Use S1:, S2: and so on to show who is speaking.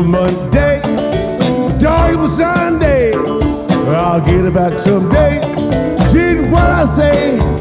S1: Monday, dog, it was Sunday. I'll get it back someday. Did what I say.